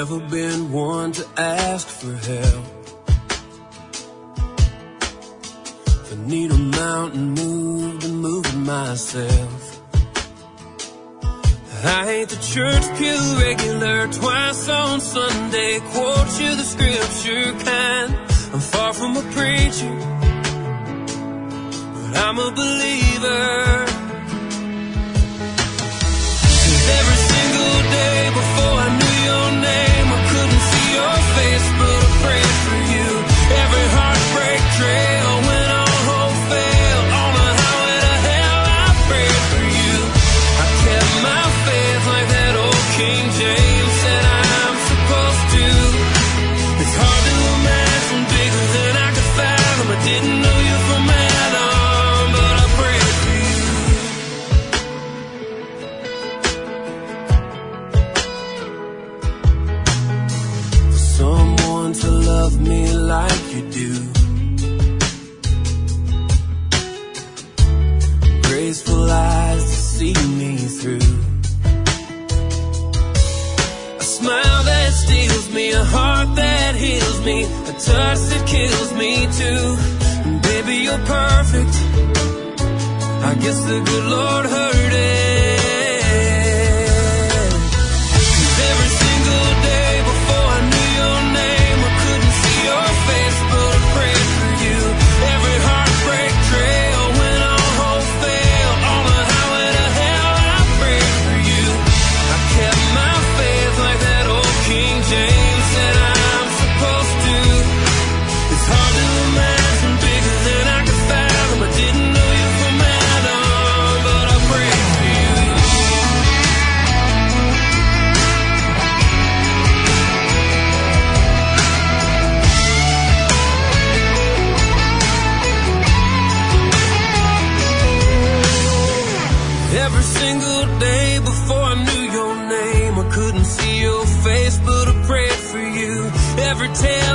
never been one to ask for help. If I need a mountain moved, I'm moving myself. I ain't the church pew regular, twice on Sunday, quote you the scripture kind. I'm far from a preacher, but I'm a believer. 'Cause every single day before I knew your name, I couldn't see your face, but I prayed for you. Every heartbreak trail when all hope failed, on the highway to hell I prayed for you. I kept my faith like that old King James said I'm supposed to. It's hard to imagine bigger than I could fathom. I didn't know you from Adam, but I prayed for you. For someone to love me like you do, graceful eyes to see me through, a smile that steals me, a heart that heals me, a touch that kills me too. And baby, you're perfect. I guess the good Lord heard it. 'Cause every single day before I knew your name, I couldn't see your face, but I prayed for you. Every heartbreak trail when all hope failed, on the highway to hell I prayed for you. I kept my faith like that old King James said I'm supposed to. It's hard to imagine bigger than I could fathom. I didn't know you from Adam, but I prayed for you. Every single day before I knew your name, I couldn't see your face, but I prayed for you. Every tale